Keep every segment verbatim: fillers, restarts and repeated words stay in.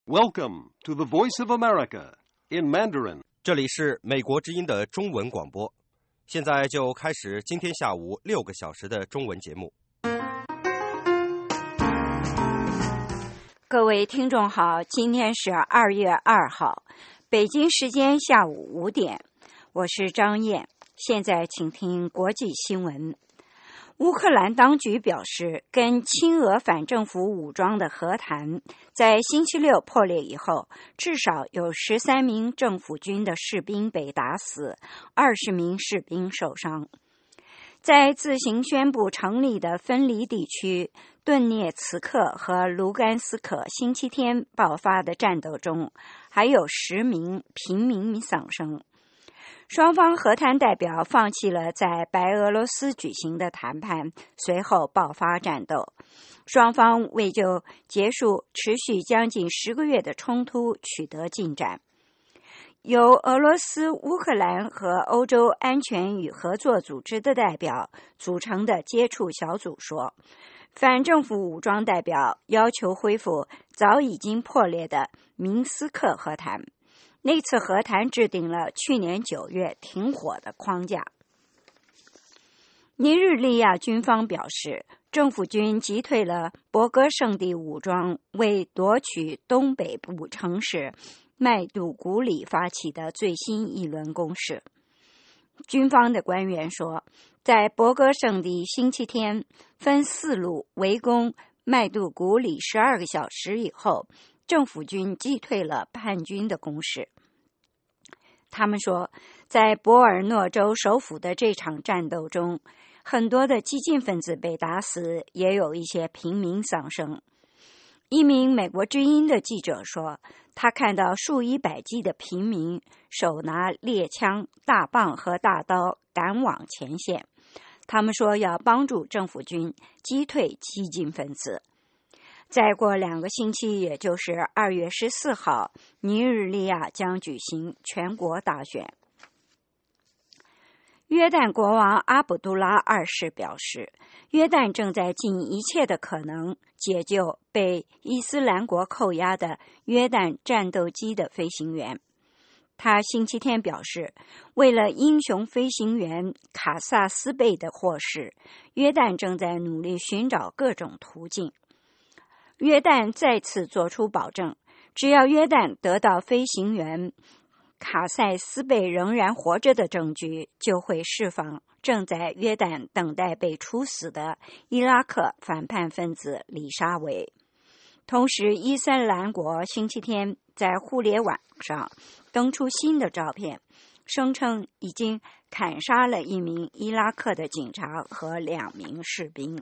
Welcome to the Voice of America in Mandarin. 这里是美国之音的中文广播，现在就开始今天下午六个小时的中文节目。 各位听众好，今天是二月二号，北京时间下午五点，我是张燕，现在请听国际新闻。乌克兰当局表示，跟亲俄反政府武装的和谈在星期六破裂以后，至少有十三名政府军的士兵被打死，二十名士兵受伤。在自行宣布成立的分离地区顿涅茨克和卢甘斯克星期天爆发的战斗中，还有十名平民丧生。双方和谈代表放弃了在白俄罗斯举行的谈判，随后爆发战斗。双方为就结束持续将近十个月的冲突取得进展。由俄罗斯、乌克兰和欧洲安全与合作组织的代表组成的接触小组说，反政府武装代表要求恢复早已经破裂的明斯克和谈。那次和谈制定了去年九月停火的框架。尼日利亚军方表示，政府军击退了博戈圣地武装为夺取东北部城市麦杜古里发起的最新一轮攻势。军方的官员说，在博戈圣地星期天分四路围攻麦杜古里十二个小时以后，政府军击退了叛军的攻势。他们说，在博尔诺州首府的这场战斗中，很多的激进分子被打死，也有一些平民丧生。一名美国之音的记者说，他看到数以百计的平民手拿猎枪、大棒和大刀赶往前线。他们说要帮助政府军击退激进分子。再过两个星期，也就是二月十四号，尼日利亚将举行全国大选。约旦国王阿卜杜拉二世表示，约旦正在尽一切的可能解救被伊斯兰国扣押的约旦战斗机的飞行员。他星期天表示，为了英雄飞行员卡萨斯贝的获释，约旦正在努力寻找各种途径。约旦再次作出保证，只要约旦得到飞行员卡塞斯贝仍然活着的证据，就会释放正在约旦等待被处死的伊拉克反叛分子里沙维。同时，伊斯兰国星期天在互联网上登出新的照片，声称已经砍杀了一名伊拉克的警察和两名士兵。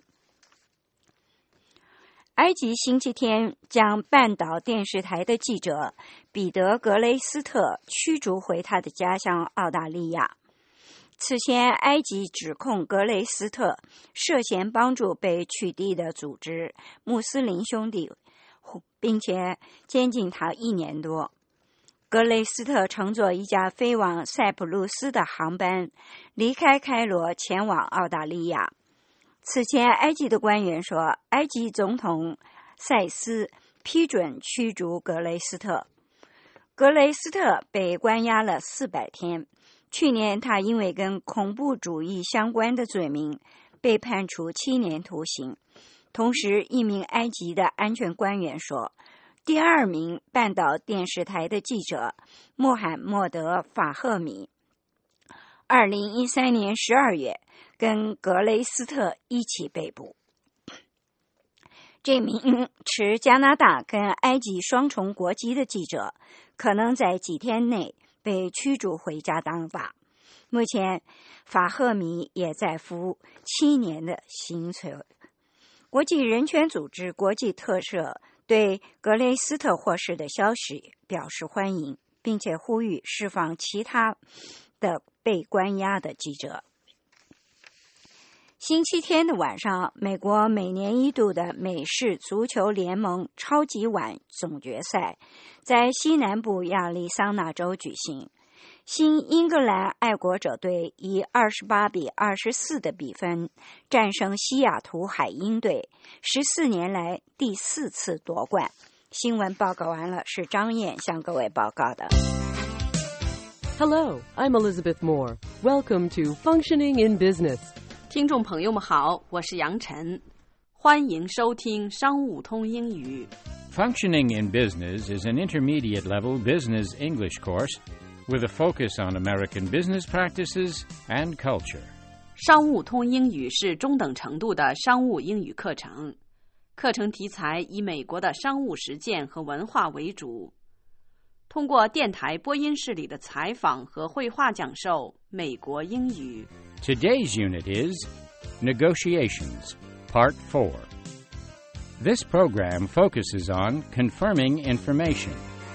埃及星期天将半岛电视台的记者彼得·格雷斯特驱逐回他的家乡澳大利亚。此前，埃及指控格雷斯特涉嫌帮助被取缔的组织穆斯林兄弟，并且监禁他一年多。格雷斯特乘坐一架飞往塞浦路斯的航班离开开罗，前往澳大利亚。此前，埃及的官员说，埃及总统塞斯批准驱逐格雷斯特。格雷斯特被关押了四百天。去年，他因为跟恐怖主义相关的罪名被判处七年徒刑。同时，一名埃及的安全官员说，第二名半岛电视台的记者穆罕默德·法赫米，二零一三年十二月跟格雷斯特一起被捕。这名持加拿大跟埃及双重国籍的记者可能在几天内被驱逐回家当法。目前，法赫米也在服七年的刑罪。国际人权组织国际特赦对格雷斯特获释的消息表示欢迎，并且呼吁释放其他的被关押的记者。星期天的晚上，美国每年一度的美式足球联盟超级碗总决赛在西南部亚利桑那州举行。新英格兰爱国者队以二十八比二十四的比分战胜西雅图海鹰队，十四年来第四次夺冠。 新闻报告完了，是张燕向各位报告的。 Hello, I'm Elizabeth Moore. Welcome to Functioning in Business. 听众朋友们好，我是杨晨，欢迎收听商务通英语。 Functioning in Business is an intermediate-level business English course with a focus on American business practices and culture. 商务通英语是中等程度的商务英语课程，课程题材以美国的商务实践和文化为主，通过电台播音室里的采访和绘画讲授美国英语。 Today's unit is Negotiations, Part four. This program focuses on confirming information.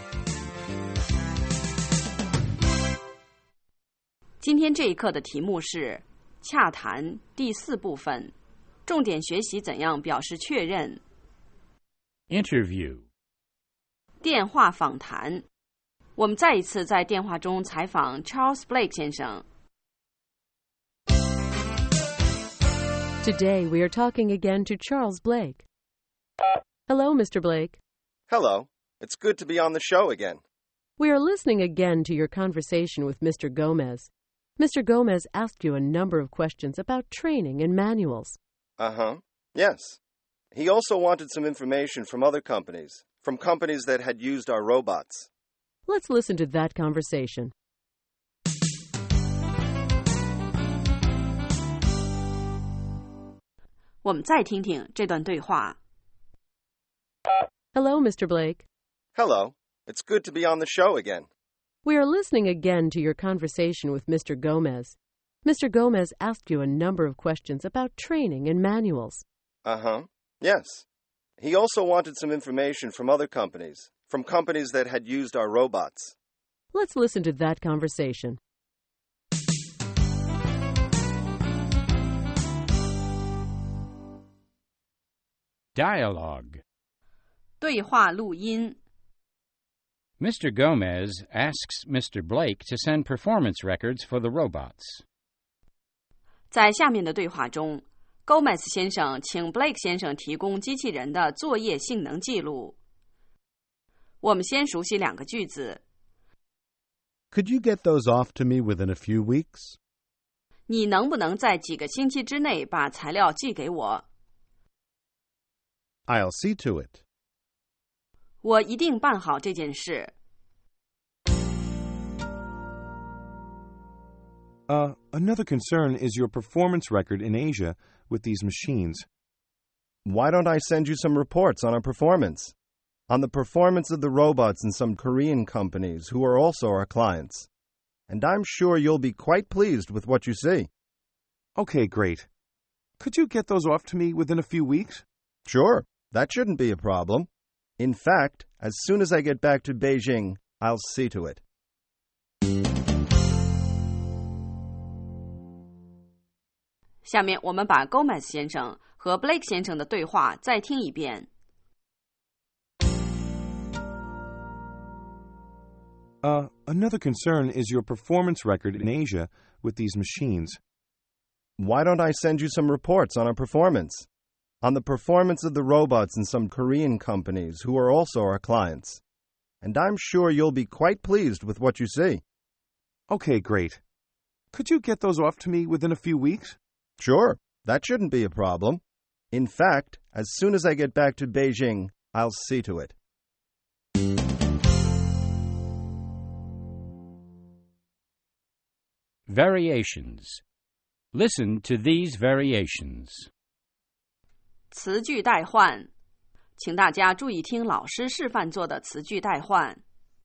今天这一课的题目是洽谈第四部分，重点学习怎样表示确认。 Interview. 电话访谈，我们再一次在电话中采访 Charles Blake 先生。 Today we are talking again to Charles Blake. Hello, Mister Blake. Hello. It's good to be on the show again. We are listening again to your conversation with Mister Gomez. Mister Gomez asked you a number of questions about training and manuals. Uh-huh. Yes. He also wanted some information from other companies, from companies that had used our robots. Let's listen to that conversation. "我们再听听这段对话。 Hello, Mister Blake. Hello. It's good to be on the show again. We are listening again to your conversation with Mister Gomez. Mister Gomez asked you a number of questions about training and manuals. Uh-huh. Yes. He also wanted some information from other companies, from companies that had used our robots. Let's listen to that conversation. Dialogue. 对话录音。 Mister Gomez asks Mister Blake to send performance records for the robots. 在下面的对话中 Gomez 先生请 Blake 先生提供机器人的作业性能记录。我们先熟悉两个句子。 Could you get those off to me within a few weeks? 你能不能在几个星期之内把材料寄给我？ I'll see to it. 我一定办好这件事。 Uh, another concern is your performance record in Asia with these machines. Why don't I send you some reports on our performance? On the performance of the robots in some Korean companies who are also our clients. And I'm sure you'll be quite pleased with what you see. Okay, great. Could you get those off to me within a few weeks? Sure, that shouldn't be a problem. In fact, as soon as I get back to Beijing, I'll see to it. 下面我们把 Gomez 先生和 Blake 先生的对话再听一遍。 Uh, another concern is your performance record in Asia with these machines. Why don't I send you some reports on our performance? On the performance of the robots in some Korean companies who are also our clients. And I'm sure you'll be quite pleased with what you see. Okay, great. Could you get those off to me within a few weeks? Sure, that shouldn't be a problem. In fact, as soon as I get back to Beijing, I'll see to it. Variations. Listen to these variations. 词句代换，请大家注意听老师示范做的词句代换。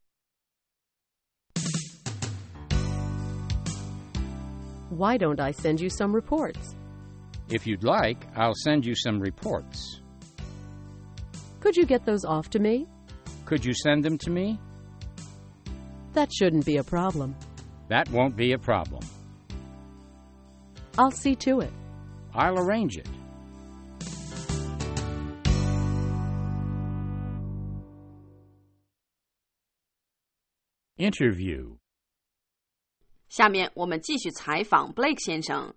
Why don't I send you some reports? If you'd like, I'll send you some reports. Could you get those off to me? Could you send them to me? That shouldn't be a problem. That won't be a problem. I'll see to it. I'll arrange it. Interview. 下面我们继续采访 Blake 先生。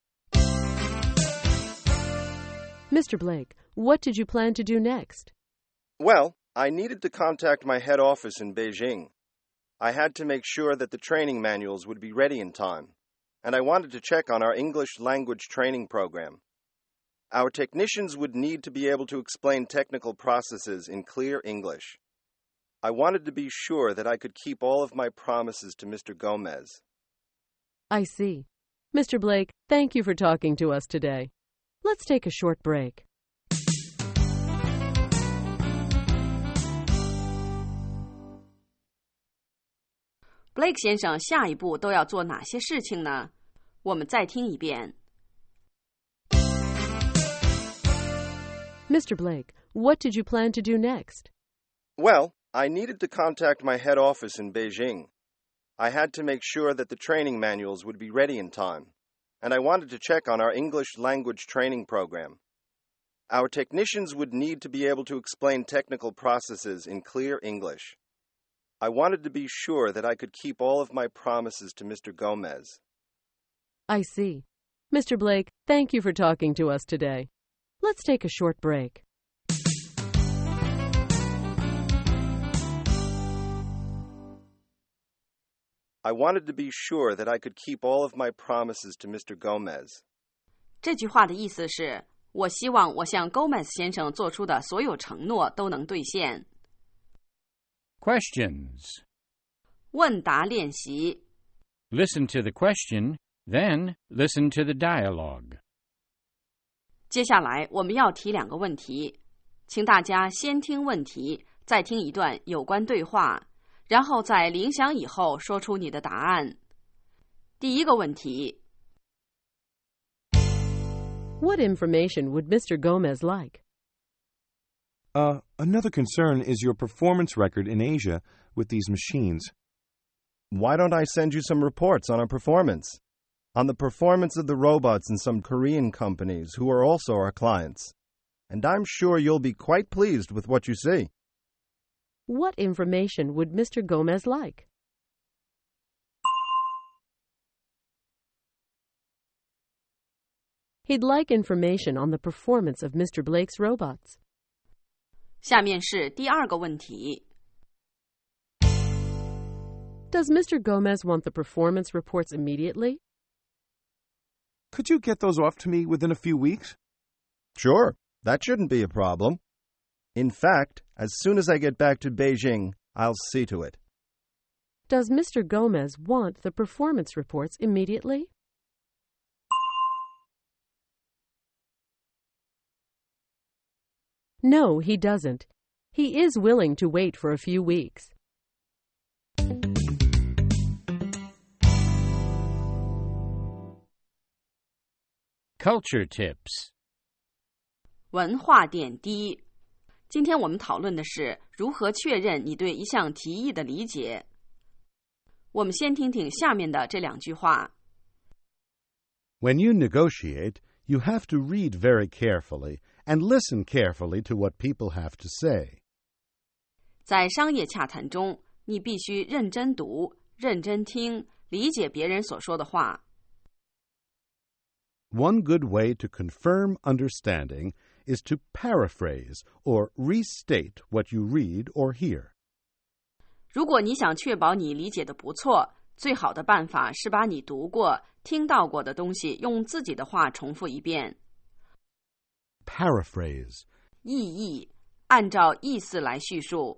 Mister Blake, what did you plan to do next? Well, I needed to contact my head office in Beijing. I had to make sure that the training manuals would be ready in time, and I wanted to check on our English language training program. Our technicians would need to be able to explain technical processes in clear English. I wanted to be sure that I could keep all of my promises to Mister Gomez. I see. Mister Blake, thank you for talking to us today. Let's take a short break. Blake 先生下一步都要做哪些事情呢？我们再听一遍。 Mister Blake, what did you plan to do next? Well, I needed to contact my head office in Beijing. I had to make sure that the training manuals would be ready in time, and I wanted to check on our English language training program. Our technicians would need to be able to explain technical processes in clear English. I wanted to be sure that I could keep all of my promises to Mister Gomez. I see. Mister Blake, thank you for talking to us today. Let's take a short break. I wanted to be sure that I could keep all of my promises to Mister Gomez. 这句话的意思是，我希望我向 Gomez 先生做出的所有承诺都能兑现。 Questions. 问答练习。 Listen to the question, then listen to the dialogue. 接下来我们要提两个问题，请大家先听问题，再听一段有关对话，然后在铃响以后说出你的答案。第一个问题 What information would Mister Gomez like? Uh, another concern is your performance record in Asia with these machines. Why don't I send you some reports on our performance? On the performance of the robots in some Korean companies who are also our clients. And I'm sure you'll be quite pleased with what you see. What information would Mister Gomez like? He'd like information on the performance of Mister Blake's robots. 下面是第二个问题 Does Mister Gomez want the performance reports immediately? Could you get those off to me within a few weeks? Sure, that shouldn't be a problem. In fact, as soon as I get back to Beijing, I'll see to it. Does Mister Gomez want the performance reports immediately? No, he doesn't. He is willing to wait for a few weeks. Culture tips. 文化点滴。今天我们讨论的是如何确认你对一项提议的理解。我们先听听下面的这两句话。 When you negotiate, you have to read very carefully and listen carefully to what people have to say. 在商业洽谈中，你必须认真读、认真听，理解别人所说的话。 One good way to confirm understanding is to paraphrase or restate what you read or hear. 如果你想确保你理解的不错，最好的办法是把你读过、听到过的东西用自己的话重复一遍。 Paraphrase. 意译，按照意思来叙述。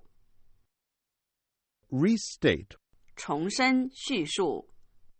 Restate. 重申、叙述。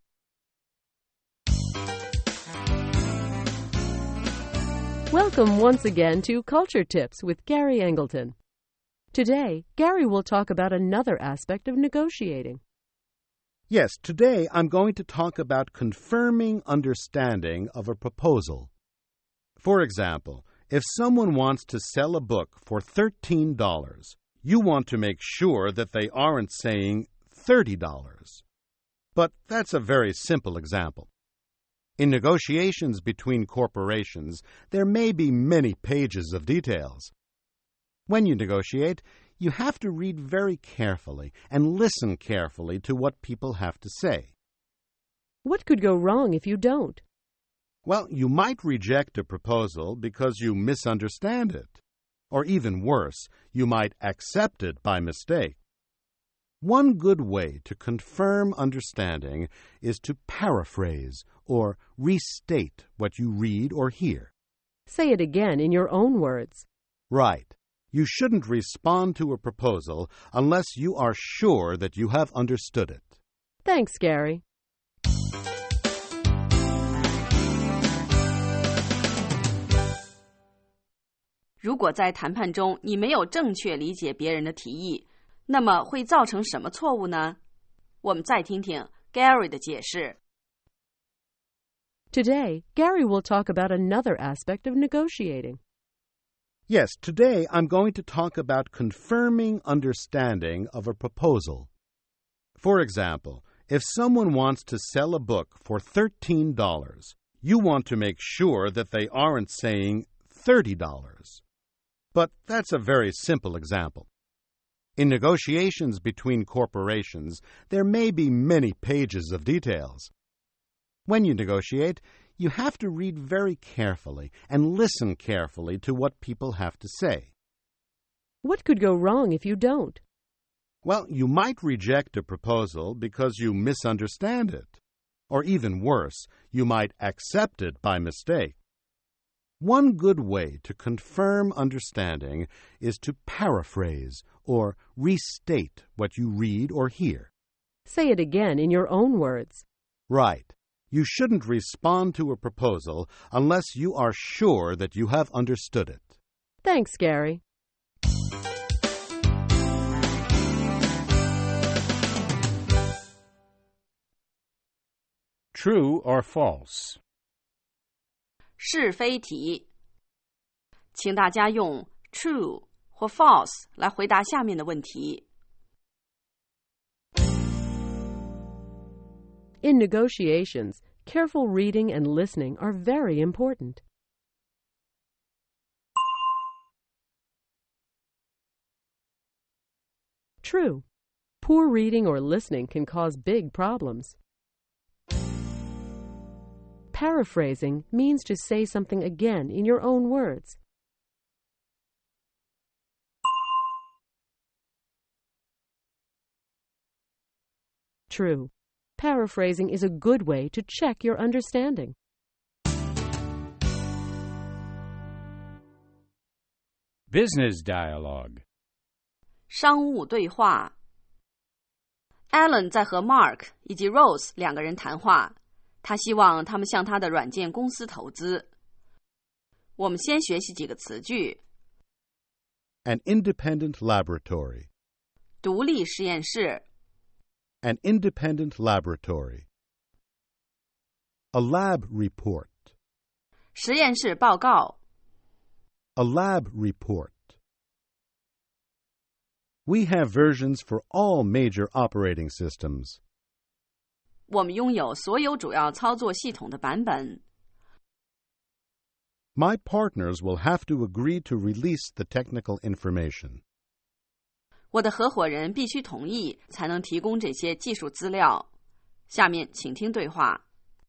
Welcome once again to Culture Tips with Gary Angleton. Today, Gary will talk about another aspect of negotiating. Yes, today I'm going to talk about confirming understanding of a proposal. For example, if someone wants to sell a book for thirteen dollars, you want to make sure that they aren't saying thirty dollars. But that's a very simple example. In negotiations between corporations, there may be many pages of details. When you negotiate, you have to read very carefully and listen carefully to what people have to say. What could go wrong if you don't? Well, you might reject a proposal because you misunderstand it. Or even worse, you might accept it by mistake. One good way to confirm understanding is to paraphrase or restate what you read or hear. Say it again in your own words. Right. You shouldn't respond to a proposal unless you are sure that you have understood it. Thanks, Gary. "如果在谈判中你没有正确理解别人的提议，那么会造成什么错误呢？"我们再听听 Gary 的解释。 Today, Gary will talk about another aspect of negotiating. Yes, today I'm going to talk about confirming understanding of a proposal. For example, if someone wants to sell a book for thirteen dollars, you want to make sure that they aren't saying thirty dollars. But that's a very simple example. In negotiations between corporations, there may be many pages of details. When you negotiate, you have to read very carefully and listen carefully to what people have to say. What could go wrong if you don't? Well, you might reject a proposal because you misunderstand it. Or even worse, you might accept it by mistake. One good way to confirm understanding is to paraphrase or restate what you read or hear. Say it again in your own words. Right. You shouldn't respond to a proposal unless you are sure that you have understood it. Thanks, Gary. True or false? 是非题，请大家用 true 或 false 来回答下面的问题。 In negotiations, careful reading and listening are very important. True. Poor reading or listening can cause big problems. Paraphrasing means to say something again in your own words. True. Paraphrasing is a good way to check your understanding. Business dialogue. 商务对话。Alan 在和 Mark 以及 Rose 两个人谈话，他希望他们向他的软件公司投资。我们先学习几个词句。 An independent laboratory. 独立实验室。 An independent laboratory. A lab report. 实验室报告。 A lab report. We have versions for all major operating systems. 我们拥有所有主要操作系统的版本。 My partners will have to agree to release the technical information. 我的合伙人必须同意才能提供这些技术资料。下面请听对话。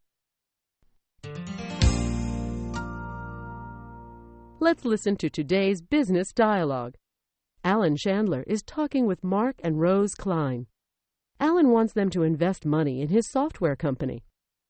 Let's listen to today's business dialogue. Alan Chandler is talking with Mark and Rose Klein. Alan wants them to invest money in his software company.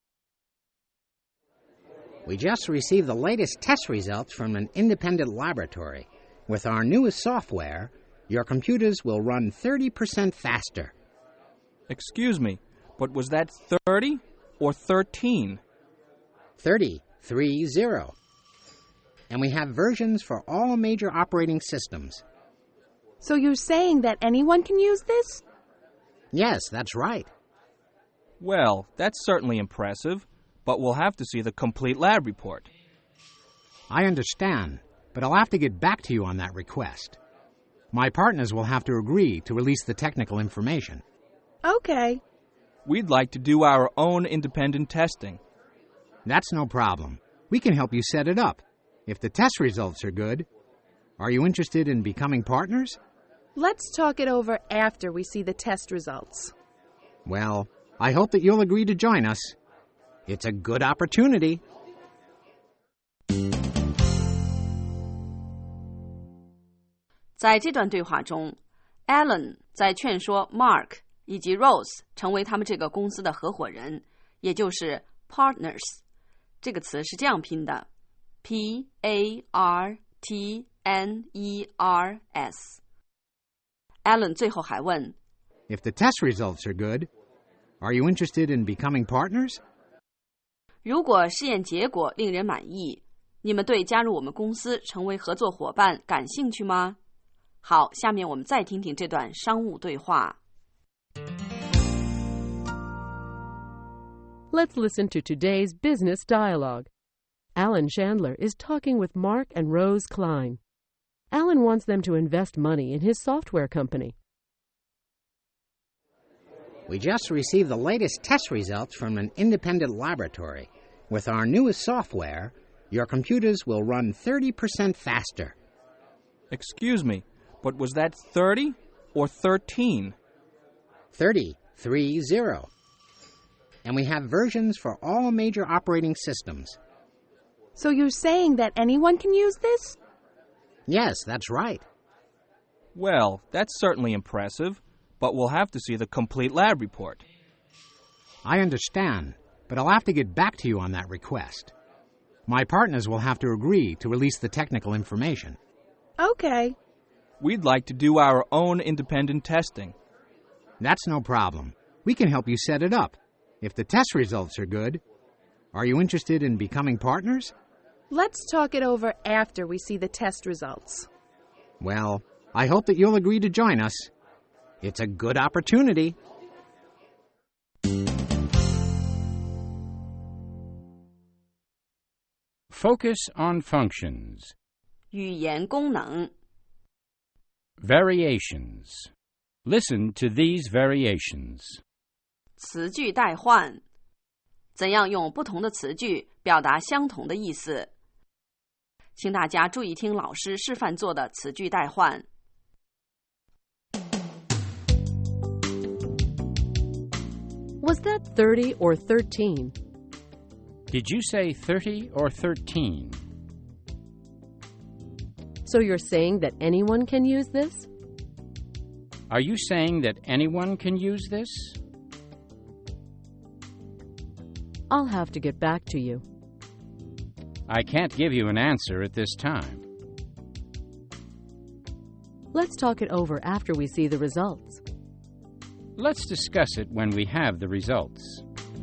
We just received the latest test results from an independent laboratory. With our newest software, your computers will run thirty percent faster. Excuse me, but was that thirty or thirteen? thirty, three, zero. And we have versions for all major operating systems. So you're saying that anyone can use this? Yes, that's right. Well, that's certainly impressive, but we'll have to see the complete lab report. I understand, but I'll have to get back to you on that request. My partners will have to agree to release the technical information. Okay. We'd like to do our own independent testing. That's no problem. We can help you set it up. If the test results are good, are you interested in becoming partners? Let's talk it over after we see the test results. Well, I hope that you'll agree to join us. It's a good opportunity. 在这段对话中 Alan 在劝说 Mark 以及 Rose 成为他们这个公司的合伙人，也就是 partners。 这个词是这样拼的 P A R T N E R S。 Alan 最后还问 If the test results are good, are you interested in becoming partners? 如果试验结果令人满意，你们对加入我们公司成为合作伙伴感兴趣吗？好，下面我们再听听这段商务对话。 Let's listen to today's business dialogue. Alan Chandler is talking with Mark and Rose Klein. Alan wants them to invest money in his software company. We just received the latest test results from an independent laboratory. With our newest software, your computers will run thirty percent faster. Excuse me, but was that thirty or thirteen? thirty, three zero. And we have versions for all major operating systems. So you're saying that anyone can use this? Yes, that's right. Well, that's certainly impressive, but we'll have to see the complete lab report. I understand, but I'll have to get back to you on that request. My partners will have to agree to release the technical information. Okay. We'd like to do our own independent testing. That's no problem. We can help you set it up. If the test results are good, are you interested in becoming partners? Let's talk it over after we see the test results. Well, I hope that you'll agree to join us. It's a good opportunity. Focus on functions. 语言功能 Variations. Listen to these variations. 词句代换，怎样用不同的词句表达相同的意思？请大家注意听老师示范做的词句代换。 Was that thirty or thirteen? Did you say thirty or thirteen? So you're saying that anyone can use this? Are you saying that anyone can use this? I'll have to get back to you. I can't give you an answer at this time. Let's talk it over after we see the results. Let's discuss it when we have the results.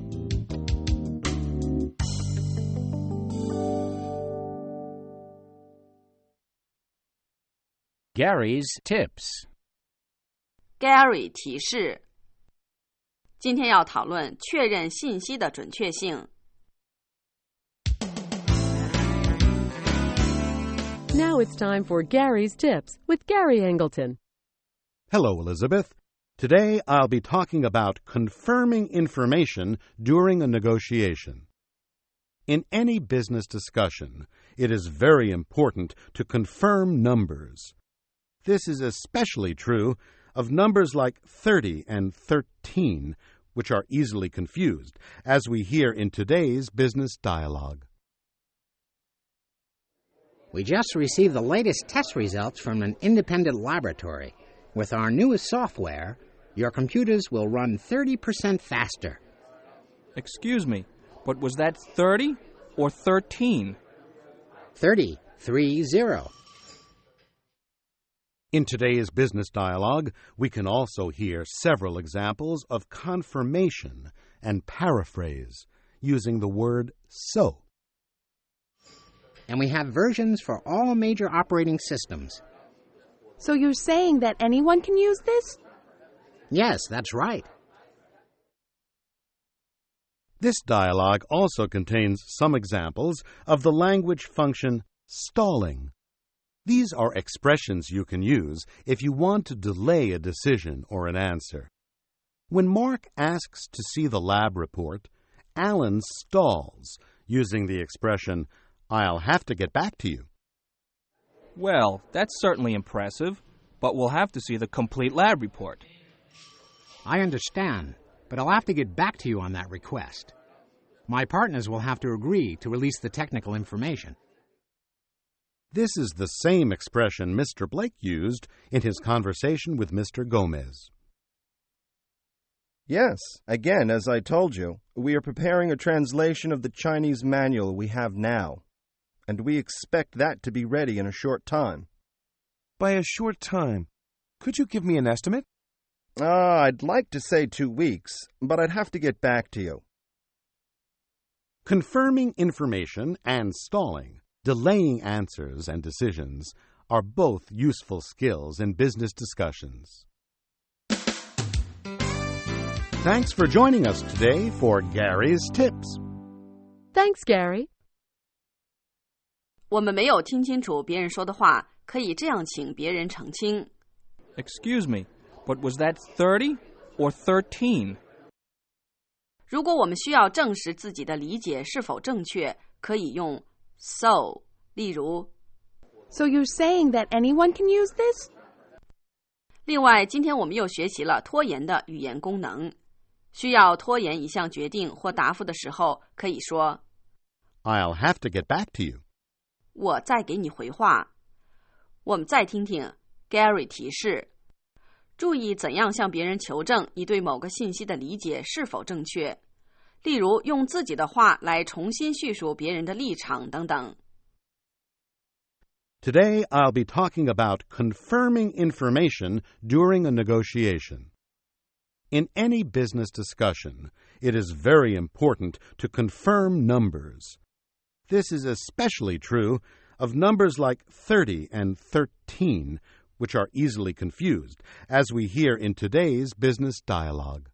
Gary's tips. Gary 提示，今天要讨论确认信息的准确性。 Now it's time for Gary's tips with Gary Angleton. Hello, Elizabeth. Today I'll be talking about confirming information during a negotiation. In any business discussion, it is very important to confirm numbers. This is especially true of numbers like thirty and thirteen, which are easily confused, as we hear in today's business dialogue. We just received the latest test results from an independent laboratory. With our newest software, your computers will run thirty percent faster. Excuse me, but was that thirty or thirteen? thirty, three zero. In today's business dialogue, we can also hear several examples of confirmation and paraphrase using the word so. And we have versions for all major operating systems. So you're saying that anyone can use this? Yes, that's right. This dialogue also contains some examples of the language function stalling. These are expressions you can use if you want to delay a decision or an answer. When Mark asks to see the lab report, Alan stalls using the expression, "I'll have to get back to you." Well, that's certainly impressive, but we'll have to see the complete lab report. I understand, but I'll have to get back to you on that request. My partners will have to agree to release the technical information. This is the same expression Mister Blake used in his conversation with Mister Gomez. Yes, again, as I told you, we are preparing a translation of the Chinese manual we have now, and we expect that to be ready in a short time. By a short time. Could you give me an estimate? Ah, uh, I'd like to say two weeks, but I'd have to get back to you. Confirming information and stalling, delaying answers and decisions, are both useful skills in business discussions. Thanks for joining us today for Gary's Tips. Thanks, Gary. 我们没有听清楚别人说的话，可以这样请别人澄清。 Excuse me, but was that thirty or thirteen? 如果我们需要证实自己的理解是否正确，可以用 so。例如 So you're saying that anyone can use this? 另外，今天我们又学习了拖延的语言功能。需要拖延一项决定或答复的时候，可以说 I'll have to get back to you. 我再给你回话。我们再听听 Gary 提示，注意怎样向别人求证你对某个信息的理解是否正确，例如用自己的话来重新叙述别人的立场等等。 Today, I'll be talking about confirming information during a negotiation. In any business discussion, it is very important to confirm numbers. This is especially true of numbers like thirty and thirteen, which are easily confused, as we hear in today's business dialogue.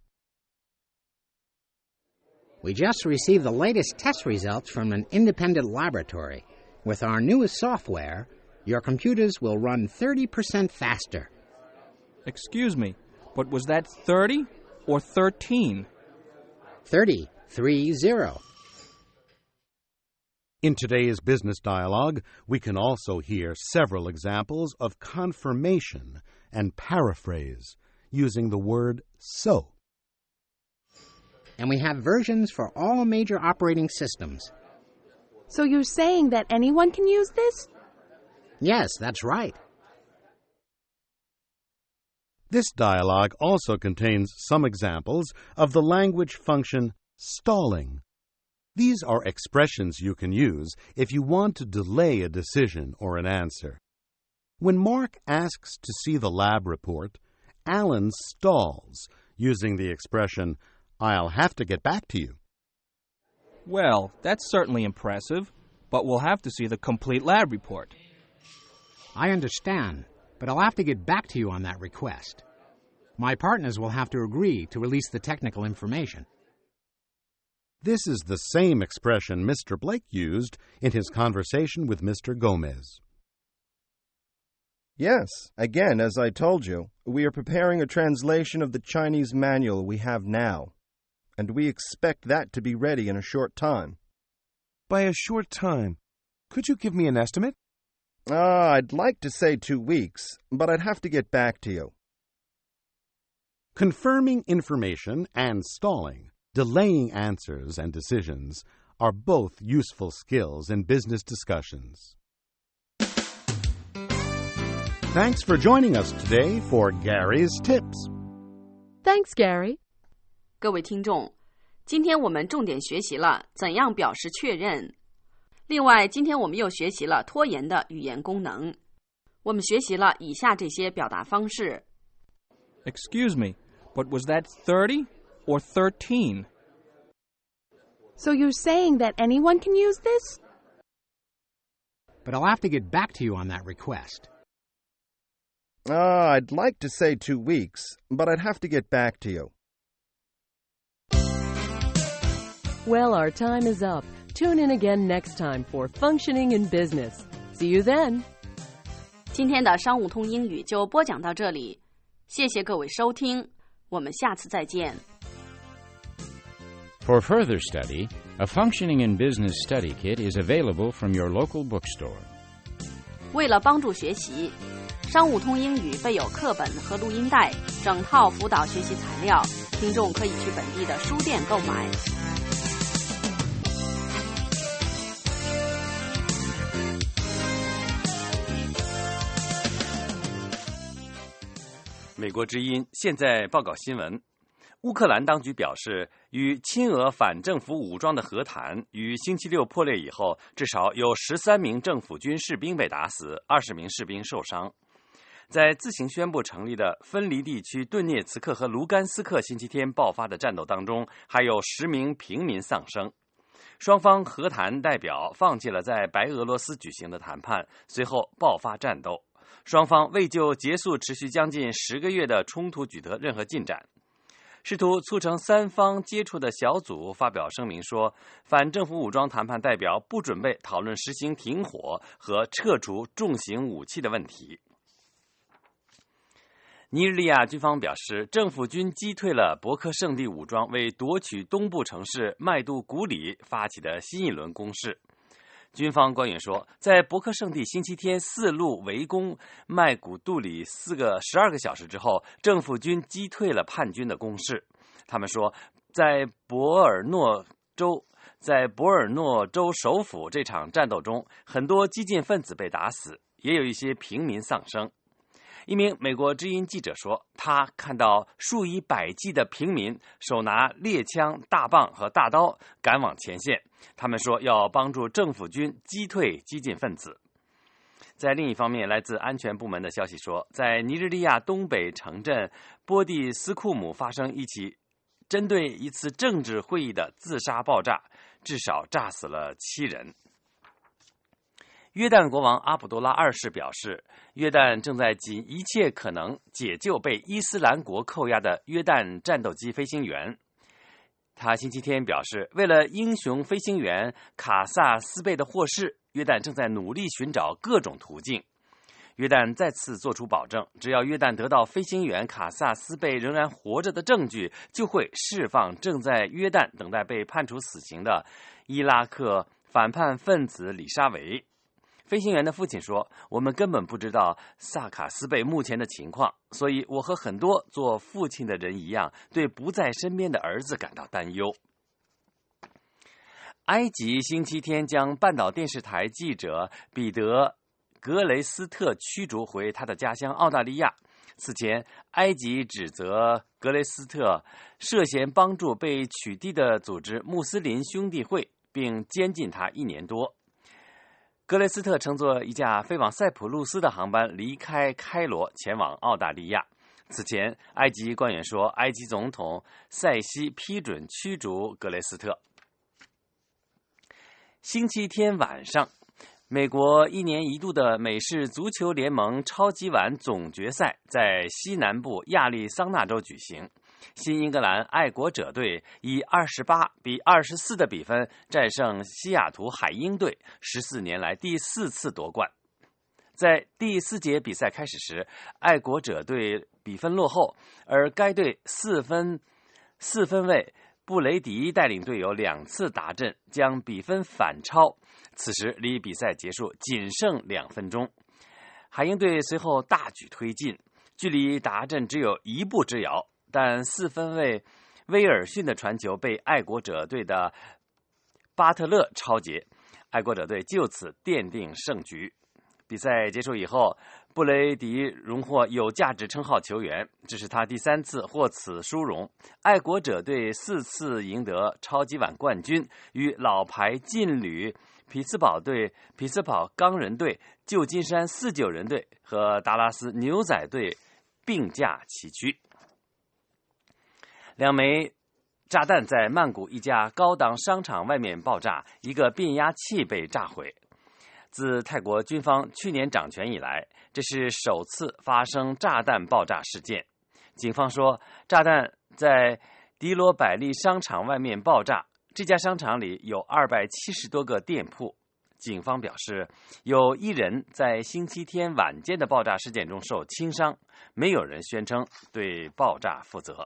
We just received the latest test results from an independent laboratory. With our newest software, your computers will run thirty percent faster. Excuse me, but was that thirty or thirteen? thirty, three zero. In today's business dialogue, we can also hear several examples of confirmation and paraphrase using the word so. And we have versions for all major operating systems. So you're saying that anyone can use this? Yes, that's right. This dialogue also contains some examples of the language function stalling. These are expressions you can use if you want to delay a decision or an answer. When Mark asks to see the lab report, Alan stalls using the expression, I'll have to get back to you. Well, that's certainly impressive, but we'll have to see the complete lab report. I understand, but I'll have to get back to you on that request. My partners will have to agree to release the technical information. This is the same expression Mister Blake used in his conversation with Mister Gomez. Yes, again, as I told you, we are preparing a translation of the Chinese manual we have now, and we expect that to be ready in a short time. By a short time. Could you give me an estimate? Ah, uh, I'd like to say two weeks, but I'd have to get back to you. Confirming information and stalling, delaying answers and decisions, are both useful skills in business discussions. Thanks for joining us today for Gary's Tips. Thanks, Gary. 各位听众，今天我们重点学习了怎样表示确认。另外，今天我们又学习了拖延的语言功能。我们学习了以下这些表达方式。 Excuse me, but was that thirty or thirteen? So you're saying that anyone can use this? But I'll have to get back to you on that request. Ah, uh, I'd like to say two weeks, but I'd have to get back to you. Well, our time is up. Tune in again next time for Functioning in Business. See you then. 今天的商务通英语就播讲到这里，谢谢各位收听，我们下次再见。 For further study, a Functioning in Business study kit is available from your local bookstore. 为了帮助学习，商务通英语备有课本和录音带，整套辅导学习材料，听众可以去本地的书店购买。 美国之音现在报告新闻：乌克兰当局表示，与亲俄反政府武装的和谈于星期六破裂以后，至少有十三名政府军士兵被打死，二十名士兵受伤。在自行宣布成立的分离地区顿涅茨克和卢甘斯克星期天爆发的战斗当中，还有十名平民丧生。双方和谈代表放弃了在白俄罗斯举行的谈判，随后爆发战斗。双方未就结束持续将近十个月的冲突取得任何进展。试图促成三方接触的小组发表声明说，反政府武装谈判代表不准备讨论实行停火和撤除重型武器的问题。尼日利亚军方表示，政府军击退了博克圣地武装为夺取东部城市麦杜古里发起的新一轮攻势。军方官员说，在博克圣地星期天四路围攻麦古杜里四个十二个小时之后，政府军击退了叛军的攻势。他们说，在博尔诺州在博尔诺州首府这场战斗中，很多激进分子被打死，也有一些平民丧生。一名美国之音记者说，他看到数以百计的平民手拿猎枪、大棒和大刀赶往前线，他们说要帮助政府军击退激进分子。在另一方面，来自安全部门的消息说，在尼日利亚东北城镇波蒂斯库姆发生一起针对一次政治会议的自杀爆炸，至少炸死了七人。约旦国王阿卜杜拉二世表示，约旦正在尽一切可能解救被伊斯兰国扣押的约旦战斗机飞行员。他星期天表示，为了英雄飞行员卡萨斯贝的获释，约旦正在努力寻找各种途径。约旦再次做出保证，只要约旦得到飞行员卡萨斯贝仍然活着的证据，就会释放正在约旦等待被判处死刑的伊拉克反叛分子李沙维。飞行员的父亲说，我们根本不知道萨卡斯贝目前的情况，所以我和很多做父亲的人一样，对不在身边的儿子感到担忧。埃及星期天将半岛电视台记者彼得·格雷斯特驱逐回他的家乡澳大利亚。此前，埃及指责格雷斯特涉嫌帮助被取缔的组织穆斯林兄弟会，并监禁他一年多。格雷斯特乘坐一架飞往塞浦路斯的航班离开开罗，前往澳大利亚。此前，埃及官员说，埃及总统塞西批准驱逐格雷斯特。星期天晚上，美国一年一度的美式足球联盟超级碗总决赛在西南部亚利桑那州举行。新英格兰爱国者队以二十八比二十四的比分战胜西雅图海鹰队，十四年来第四次夺冠。在第四节比赛开始时，爱国者队比分落后，而该队四分四分卫布雷迪带领队友两次达阵，将比分反超。此时离比赛结束仅剩两分钟，海鹰队随后大举推进，距离达阵只有一步之遥。但四分卫威尔逊的传球被爱国者队的巴特勒抄截，爱国者队就此奠定胜局。比赛结束以后，布雷迪荣获有价值称号球员，这是他第三次获此殊荣。爱国者队四次赢得超级碗冠军，与老牌劲旅匹兹堡队、匹兹堡钢人队、旧金山四九人队和达拉斯牛仔队并驾齐驱。两枚炸弹在曼谷一家高档商场外面爆炸，一个变压器被炸毁。自泰国军方去年掌权以来，这是首次发生炸弹爆炸事件。警方说，炸弹在迪罗百利商场外面爆炸，这家商场里有二百七十多个店铺。警方表示，有一人在星期天晚间的爆炸事件中受轻伤，没有人宣称对爆炸负责。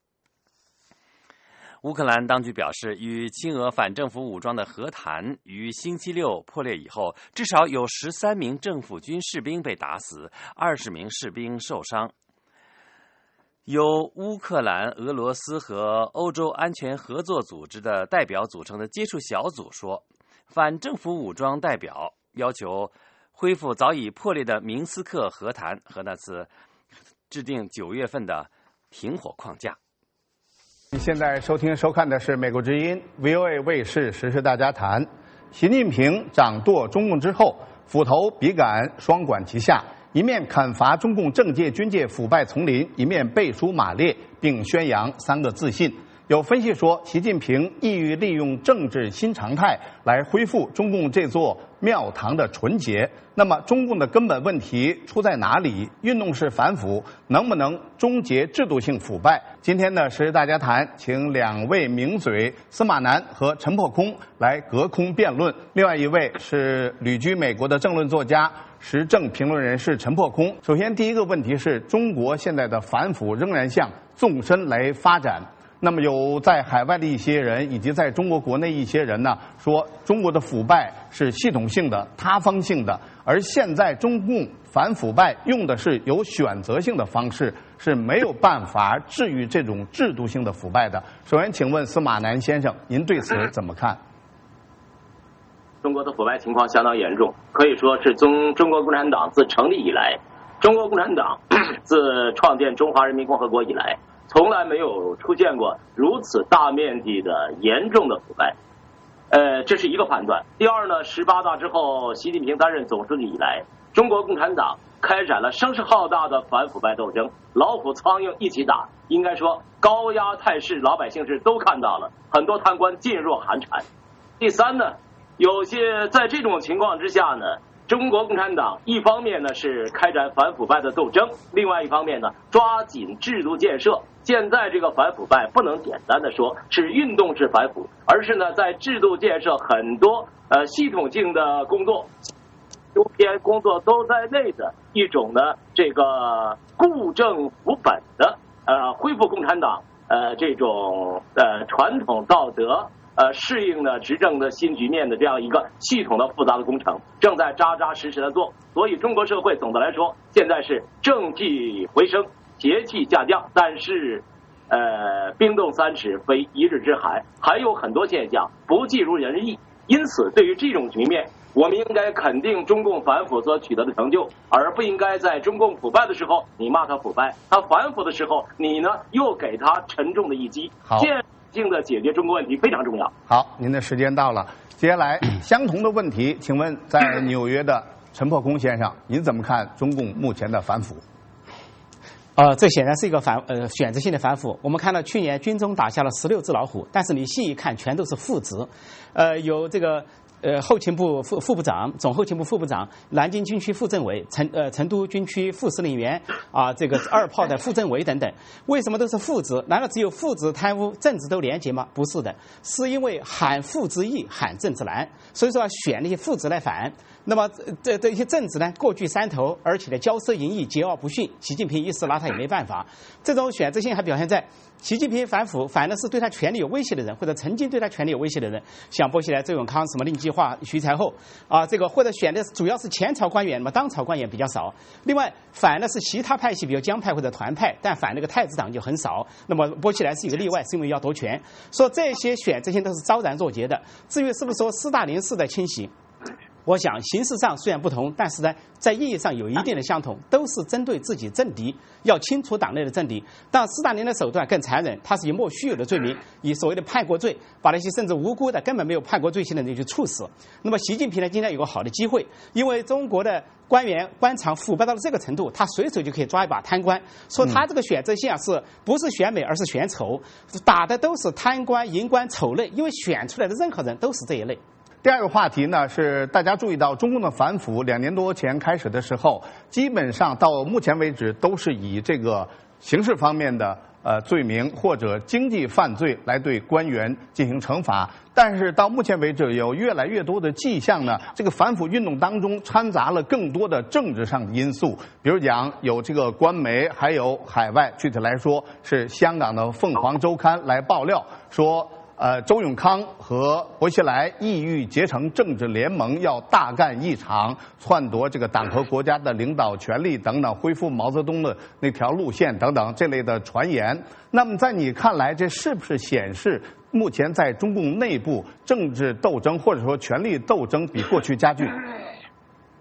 乌克兰当局表示，与亲俄反政府武装的和谈于星期六破裂以后，至少有十三名政府军士兵被打死，二十名士兵受伤。由乌克兰、俄罗斯和欧洲安全合作组织的代表组成的接触小组说，反政府武装代表要求恢复早已破裂的明斯克和谈和那次制定九月份的停火框架。 你现在收听收看的是美国之音 V O A 卫视时事大家谈。习近平掌舵中共之后，斧头笔杆双管齐下，一面砍伐中共政界军界腐败丛林，一面背书马列，并宣扬三个自信。有分析说，习近平意欲利用政治新常态来恢复中共这座庙堂的纯洁。那么，中共的根本问题出在哪里？运动式反腐能不能终结制度性腐败？今天呢，时事大家谈，请两位名嘴司马南和陈破空来隔空辩论。另外一位是旅居美国的政论作家、时政评论人士陈破空。首先，第一个问题是中国现在的反腐仍然向纵深来发展。那么有在海外的一些人，以及在中国国内一些人呢，说中国的腐败是系统性的、塌方性的，而现在中共反腐败用的是有选择性的方式，是没有办法治愈这种制度性的腐败的。首先，请问司马南先生，您对此怎么看？ 中国的腐败情况相当严重，可以说是从中国共产党自成立以来，中国共产党自创建中华人民共和国以来，从来没有出现过如此大面积的严重的腐败，呃，这是一个判断。第二呢，十八大之后，习近平担任总书记以来，中国共产党开展了声势浩大的反腐败斗争，老虎苍蝇一起打，应该说高压态势，老百姓是都看到了，很多贪官噤若寒蝉。第三呢，有些在这种情况之下呢，中国共产党一方面呢是开展反腐败的斗争，另外一方面呢抓紧制度建设。现在这个反腐败不能简单的说是运动式反腐，而是呢在制度建设很多呃系统性的工作、修编工作都在内的一种呢这个固正腐本的呃恢复共产党呃这种呃传统道德。呃，适应了执政的新局面的这样一个系统的复杂的工程，正在扎扎实实的做。所以，中国社会总的来说，现在是正气回升，邪气下降。但是，呃，冰冻三尺非一日之寒，还有很多现象不尽如人意。因此，对于这种局面，我们应该肯定中共反腐所取得的成就，而不应该在中共腐败的时候你骂他腐败，他反腐的时候你呢又给他沉重的一击。 好。 性的解决中国问题非常重要。 好，您的时间到了，接下来相同的问题，请问在纽约的陈破空先生，您怎么看中共目前的反腐？ 呃，这显然是一个反呃选择性的反腐。我们看到去年军中打下了十六只老虎，但是你细一看，全都是副职，呃，有这个。呃，后勤部副副部长、总后勤部副部长、南京军区副政委、成呃成都军区副司令员啊，这个二炮的副政委等等，为什么都是副职？难道只有副职贪污、政治都廉洁吗？不是的，是因为喊副职易，喊政治难，所以说要选那些副职来反。那么这这些政治呢，过据山头，而且呢骄奢淫逸、桀骜不驯，习近平一时拿他也没办法。这种选择性还表现在习近平反腐，反而是对他权力有威胁的人，或者曾经对他权力有威胁的人，像薄熙来、周永康、什么令计划、徐才厚啊，这个或者选的主要是前朝官员，那么当朝官员比较少。另外反的是其他派系，比如江派或者团派，但反那个太子党就很少。那么薄熙来是一个例外，是因为要夺权。说这些选择性都是昭然若揭的。至于是不是说斯大林式的清洗？我想形式上虽然不同，但是呢，在意义上有一定的相同，都是针对自己政敌，要清除党内的政敌。但斯大林的手段更残忍，他是以莫须有的罪名，以所谓的叛国罪，把那些甚至无辜的、根本没有叛国罪行的人去处死。那么习近平呢，今天有个好的机会，因为中国的官员官场腐败到了这个程度，他随手就可以抓一把贪官，说他这个选择性啊，是不是选美，而是选丑，打的都是贪官、淫官、丑类，因为选出来的任何人都是这一类。 第二个话题呢，是大家注意到中共的反腐两年多前开始的时候，基本上到目前为止都是以这个刑事方面的呃罪名或者经济犯罪来对官员进行惩罚。但是到目前为止，有越来越多的迹象呢，这个反腐运动当中掺杂了更多的政治上的因素。比如讲，有这个官媒，还有海外，具体来说是香港的凤凰周刊来爆料说。呃，周永康和薄熙来意欲结成政治联盟，要大干一场，篡夺这个党和国家的领导权力等等，恢复毛泽东的那条路线等等这类的传言。那么在你看来，这是不是显示目前在中共内部政治斗争或者说权力斗争比过去加剧？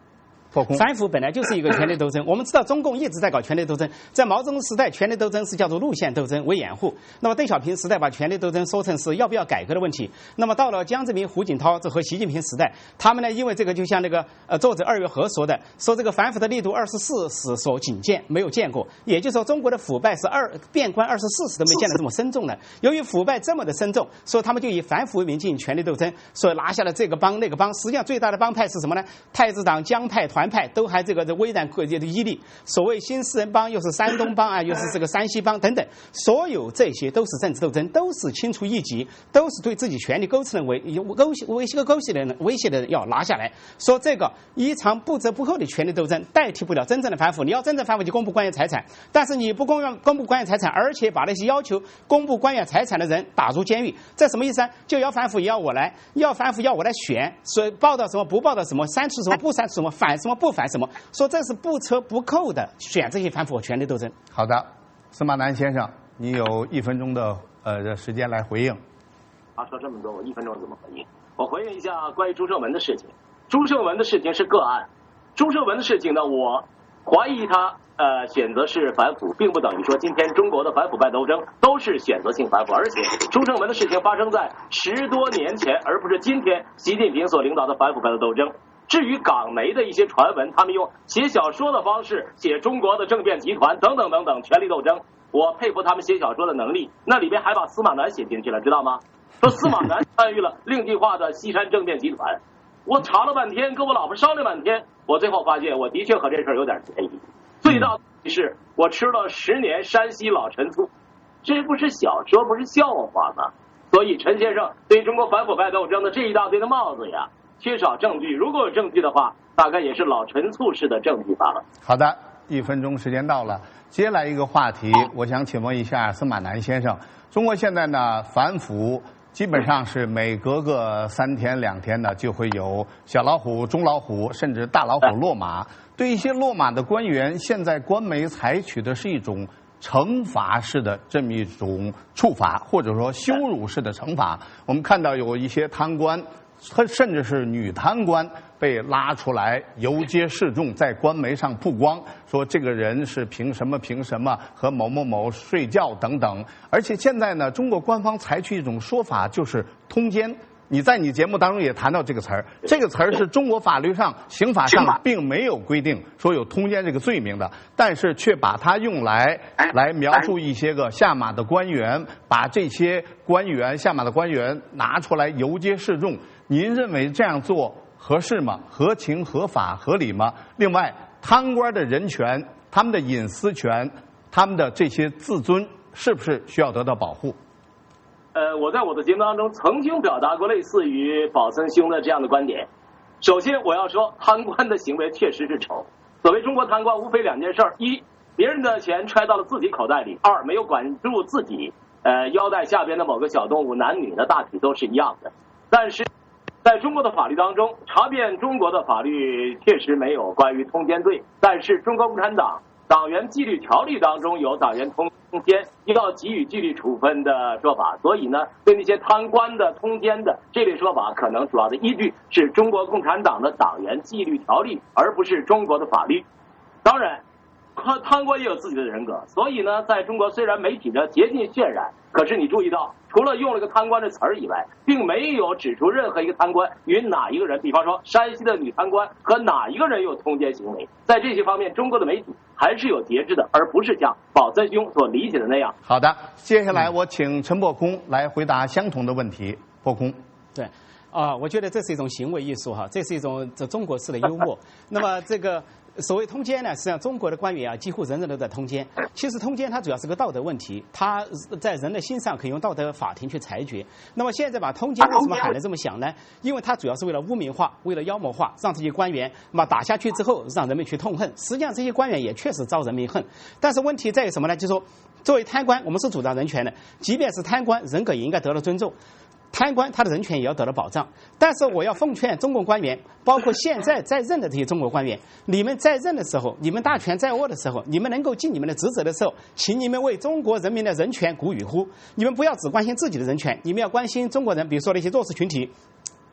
反腐本来就是一个权力斗争，我们知道中共一直在搞权力斗争，在毛泽东时代，权力斗争是叫做路线斗争为掩护。那么邓小平时代把权力斗争说成是要不要改革的问题。那么到了江泽民、胡锦涛这和习近平时代，他们呢，因为这个就像那个呃作者二月河说的，说这个反腐的力度二十四史所仅见，没有见过。也就是说，中国的腐败是二变官二十四史都没见得这么深重的。由于腐败这么的深重，所以他们就以反腐为名进行权力斗争，所以拿下了这个帮那个帮。实际上最大的帮派是什么呢？太子党、江派、团派都还这个这威然的伊利。所谓新四人帮，又是山东帮啊，又是这个山西帮等等，所有这些都是政治斗争，都是清除异己，都是对自己权力构成的威勾威胁勾胁的人威胁的人要拿下来。说这个一场不折不扣的权力斗争代替不了真正的反腐。你要真正反腐，就公布官员财产，但是你不公公布官员财产，而且把那些要求公布官员财产的人打入监狱，这什么意思啊？就要反腐也要我来，要反腐要我来选，所以报道什么不报道什么，删除什么不删除什么，反什么不反什么，说这是不折不扣的选这些反腐权力斗争。 好的，司马南先生，你有一分钟的呃时间来回应。 他说这么多，我一分钟怎么回应？我回应一下关于朱胜文的事情。朱胜文的事情是个案，朱胜文的事情呢，我怀疑他呃选择是反腐，并不等于说今天中国的反腐败斗争都是选择性反腐，而且朱胜文的事情发生在十多年前，而不是今天习近平所领导的反腐败的斗争。至于港媒的一些传闻，他们用写小说的方式写中国的政变集团等等等等权力斗争，我佩服他们写小说的能力。那里边还把司马南写进去了，知道吗？说司马南参与了令计划的西山政变集团。我查了半天，跟我老婆商量半天，我最后发现我的确和这事儿有点嫌疑。最大的是我吃了十年山西老陈醋，这不是小说，不是笑话吗？所以陈先生对中国反腐败斗争的这一大堆的帽子呀，缺少证据，如果有证据的话，大概也是老陈醋式的证据罢了。 好的，一分钟时间到了，接下来一个话题，我想请问一下司马南先生，中国现在呢反腐基本上是每隔个三天两天呢就会有小老虎、中老虎甚至大老虎落马，对一些落马的官员，现在官媒采取的是一种惩罚式的这么一种处罚，或者说羞辱式的惩罚。我们看到有一些贪官，甚至是女贪官被拉出来游街示众，在官媒上曝光，说这个人是凭什么凭什么和某某某睡觉等等。而且现在呢，中国官方采取一种说法，就是通奸。你在你节目当中也谈到这个词儿，这个词儿是中国法律上、刑法上并没有规定说有通奸这个罪名的，但是却把它用来来描述一些个下马的官员，把这些官员下马的官员拿出来游街示众。您认为这样做合适吗？合情合法合理吗？另外，贪官的人权、他们的隐私权、他们的这些自尊，是不是需要得到保护？ 呃，我在我的节目当中曾经表达过类似于保森兄的这样的观点。首先，我要说，贪官的行为确实是丑。所谓中国贪官，无非两件事儿：一，别人的钱揣到了自己口袋里；二，没有管住自己呃腰带下边的某个小动物，男女的大体都是一样的。但是，在中国的法律当中，查遍中国的法律确实没有关于通奸罪，但是中国共产党党员纪律条例当中有党员通奸要给予纪律处分的说法，所以呢，对那些贪官的、通奸的这类说法，可能主要的依据是中国共产党的党员纪律条例，而不是中国的法律。当然，贪官也有自己的人格，所以呢，在中国虽然媒体的竭尽渲染，可是你注意到，除了用了个贪官的词儿以外，并没有指出任何一个贪官与哪一个人，比方说山西的女贪官和哪一个人有通奸行为。在这些方面，中国的媒体还是有节制的，而不是像保森兄所理解的那样。 好的，接下来我请陈破空来回答相同的问题。破空， 对。啊、呃，我觉得这是一种行为艺术哈，这是一种这中国式的幽默。那么这个所谓通奸呢，实际上中国的官员啊，几乎人人都在通奸。其实通奸它主要是个道德问题，它在人的心上可以用道德法庭去裁决。那么现在把通奸为什么喊得这么响呢？因为它主要是为了污名化，为了妖魔化，让这些官员嘛打下去之后，让人们去痛恨。实际上这些官员也确实招人民恨。但是问题在于什么呢？就是说，作为贪官，我们是主张人权的，即便是贪官，人格也应该得到尊重。贪官他的人权也要得到保障，但是我要奉劝中共官员，包括现在在任的这些中国官员，你们在任的时候，你们大权在握的时候，你们能够尽你们的职责的时候，请你们为中国人民的人权鼓与呼。你们不要只关心自己的人权，你们要关心中国人，比如说那些弱势群体，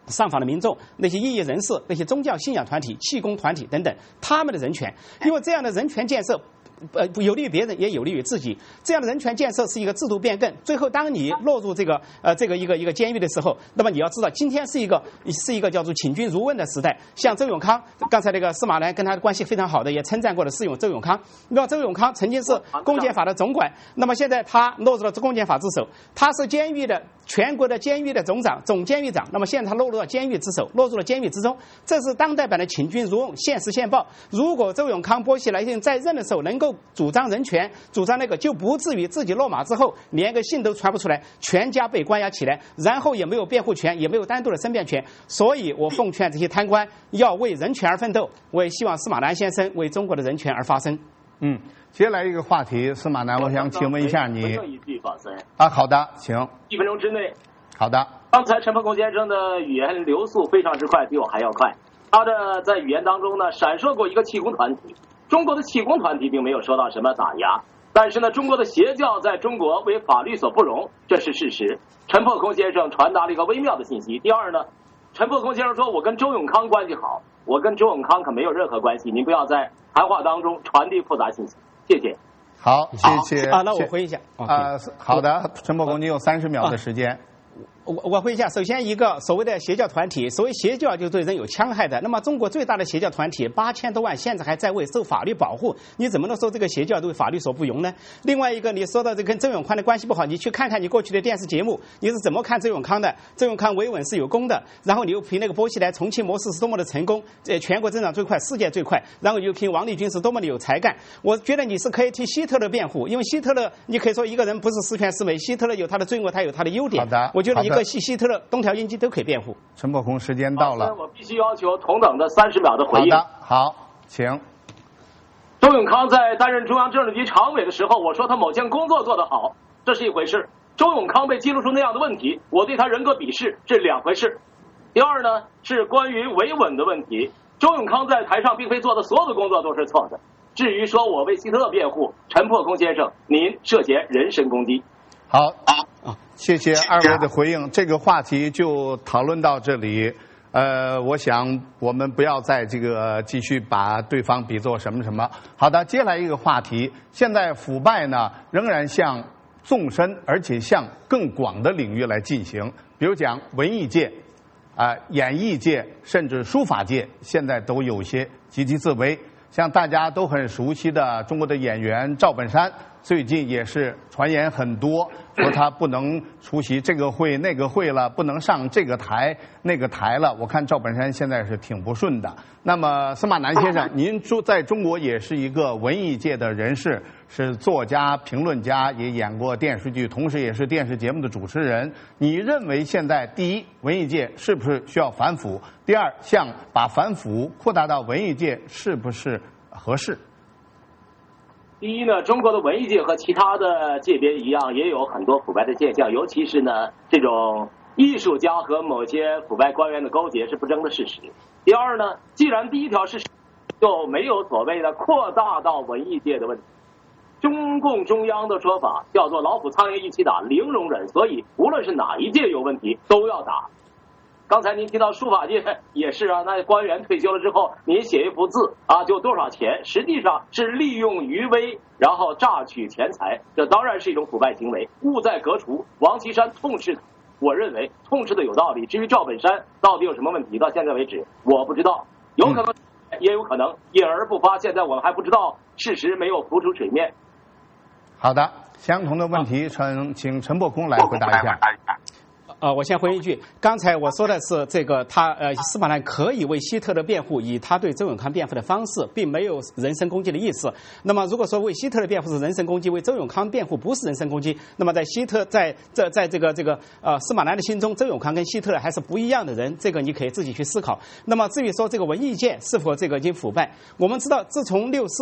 上访的民众、那些异议人士、那些宗教信仰团体、气功团体等等，他们的人权，因为这样的人权建设。呃，有利于别人，也有利于自己。这样的人权建设是一个制度变更。最后，当你落入这个呃这个一个一个监狱的时候，那么你要知道，今天是一个是一个叫做请君如问的时代。像周永康，刚才那个司马南跟他的关系非常好的，也称赞过的是用周永康。那么周永康曾经是公检法的总管，那么现在他落入了公检法之手，他是监狱的全国的监狱的总长、总监狱长。那么现在他落入了监狱之手，落入了监狱之中。这是当代版的请君如问，现实现报。如果周永康、波西莱信在任的时候能够主张人权，主张那个，就不至于自己落马之后连个信都传不出来，全家被关押起来，然后也没有辩护权，也没有单独的申辩权。所以我奉劝这些贪官要为人权而奋斗，我也希望司马南先生为中国的人权而发声。 嗯，接下来一个话题，司马南，我想请问一下你。 一句发声啊，好的，请。 一分钟之内。 好的。 刚才陈鹏空先生的语言流速非常之快，比我还要快。他的在语言当中呢，闪烁过一个气功团体。中国的气功团体并没有受到什么打压，但是呢，中国的邪教在中国为法律所不容，这是事实。陈破空先生传达了一个微妙的信息。第二呢，陈破空先生说我跟周永康关系好，我跟周永康可没有任何关系，您不要在谈话当中传递复杂信息。谢谢。 好，谢谢。 啊，那我回一下。 啊，好的，陈破空，你有三十秒的时间。 我我回一下，首先一个所谓的邪教团体，所谓邪教就对人有戕害的。那么中国最大的邪教团体八千多万，现在还在为受法律保护，你怎么能说这个邪教对法律所不容呢？另外一个，你说到这跟周永康的关系不好，你去看看你过去的电视节目，你是怎么看周永康的？周永康维稳是有功的，然后你又凭那个波西莱重庆模式是多么的成功，呃，全国增长最快，世界最快，然后你又凭王立军是多么的有才干。我觉得你是可以替希特勒辩护，因为希特勒你可以说一个人不是十全十美，希特勒有他的罪恶，他有他的优点。 好的， 我觉得一个希希特勒、东条英机都可以辩护。 陈破空，时间到了， 我必须要求同等的三十秒的回应。 好的，好，请。 周永康在担任中央政治局常委的时候，我说他某件工作做得好，这是一回事。周永康被揭露出那样的问题，我对他人格鄙视，这两回事。第二呢，是关于维稳的问题。周永康在台上并非做的所有的工作都是错的。至于说我为希特勒辩护，陈破空先生，您涉嫌人身攻击。 好啊，谢谢二位的回应。这个话题就讨论到这里。呃，我想我们不要再这个继续把对方比作什么什么。好的，接下来一个话题。现在腐败呢，仍然向纵深而且向更广的领域来进行，比如讲文艺界、啊、呃、演艺界，甚至书法界，现在都有些积极自为。像大家都很熟悉的中国的演员赵本山，最近也是传言很多，说他不能出席这个会那个会了，不能上这个台那个台了。我看赵本山现在是挺不顺的。那么司马南先生，您住在中国也是一个文艺界的人士，是作家、评论家，也演过电视剧，同时也是电视节目的主持人。你认为现在第一，文艺界是不是需要反腐？第二，像把反腐扩大到文艺界是不是合适？ 第一呢，中国的文艺界和其他的界别一样，也有很多腐败的现象，尤其是呢，这种艺术家和某些腐败官员的勾结是不争的事实。第二呢，既然第一条事实就没有所谓的扩大到文艺界的问题，中共中央的说法叫做老虎苍蝇一起打，零容忍，所以无论是哪一届有问题都要打。刚才您提到书法界也是啊，那官员退休了之后，您写一幅字啊，就多少钱，实际上是利用余威，然后榨取钱财，这当然是一种腐败行为，务在革除。王岐山痛斥，我认为痛斥的有道理。至于赵本山到底有什么问题，到现在为止我不知道，有可能也有可能隐而不发，现在我们还不知道，事实没有浮出水面。 好的，相同的问题，陈请陈破空来回答一下。 呃，我先回一句，刚才我说的是这个他呃，司马南可以为希特勒辩护，以他对周永康辩护的方式，并没有人身攻击的意思。那么如果说为希特勒辩护是人身攻击，为周永康辩护不是人身攻击，那么在希特在在在这个这个呃司马南的心中，周永康跟希特勒还是不一样的人，这个你可以自己去思考。那么至于说这个文艺界是否这个已经腐败，我们知道自从六四。